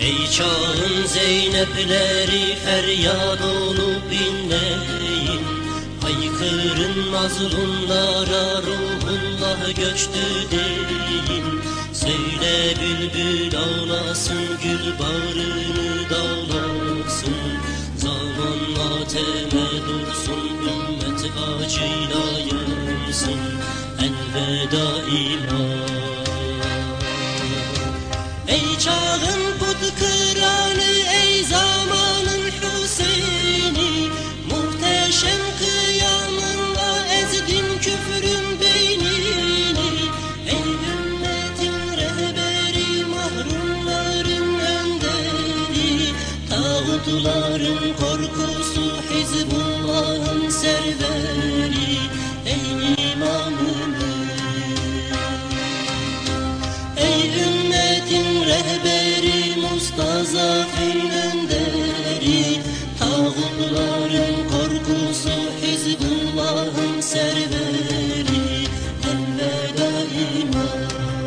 Ey çağın Zeynep'leri feryat olup inleyin, haykırın mazlumlara ruhullah göçtü deyin. Söyle bülbül ağlasın, gül bağrını dağlasın, zaman mateme dursun, ümmet acıyla yansın. Elveda iman. Ey çağın put kıranı, ey zamanın Hüseyin'i, muhteşem kıyamında ezdin küfrün beynini. Ey ümmetin rehberi, mahrumların önderi, tağutların korkusu, Hizbullah'ın serveri. Ey imamımız, ey ümmetin rehberi, mustazafın önderi, tağutların korkusu, Hizbullah'ın serveri. Elveda iman.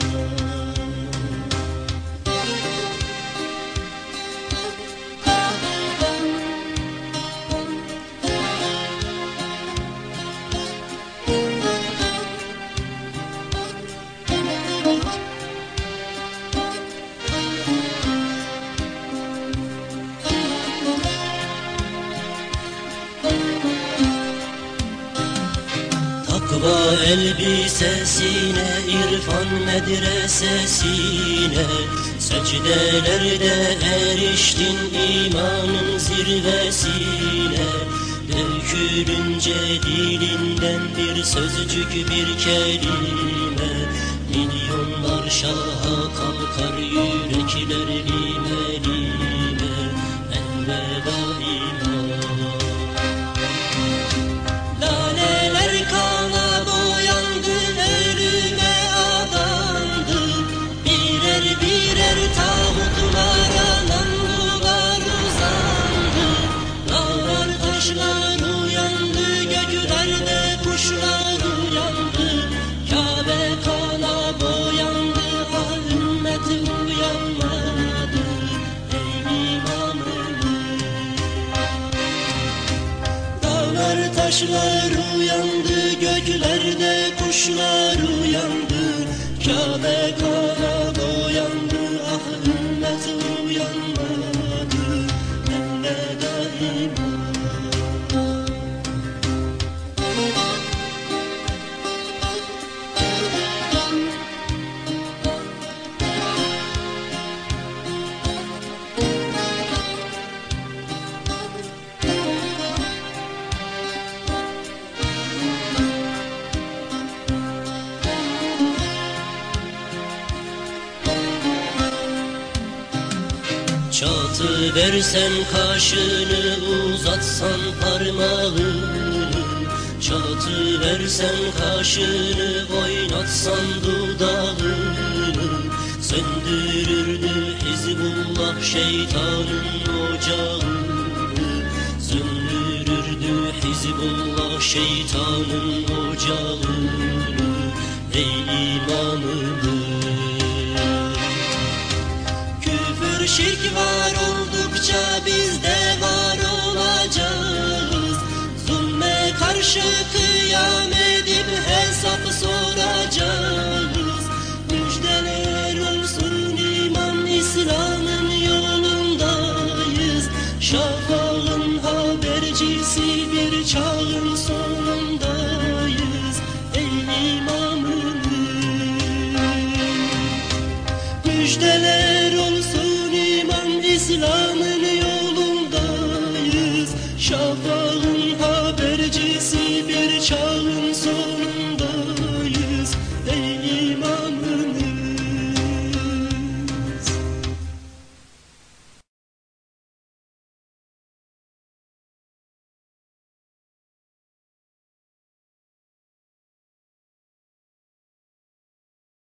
Takva elbisesine, irfan medresesine, secdelerde eriştin imanın zirvesine. Dökülünce dilinden bir sözcük, bir kelime, milyonlar şaha kalkar, yürekler lime lime. Elveda iman. Laleler kana boyandı, ölüme adandı, birer birer tağutlara namlular uzandı. Dağlar taşlar uyandı, göklerde kuşlar uyandı, Kabe kana boyandı, ah ümmet uyanmadı. Ey imamımız, dağlar taşlar uyandı, göklerde kuşlar uyandı, Kabe kana boyandı, ah ümmet uyanmadı. Elveda iman. Çatı versen kaşını, uzatsan parmağını, çatı versen kaşını, oynatsan dudağını, söndürürdü Hizbullah şeytanın ocağını, söndürürdü Hizbullah şeytanın ocağını. Ey imamımız, şirk var oldukça biz de var olacağız. Zulme karşı kıyam edip hesap soracağız. Müjdeler olsun iman, İslam'ın yolundayız. Şafak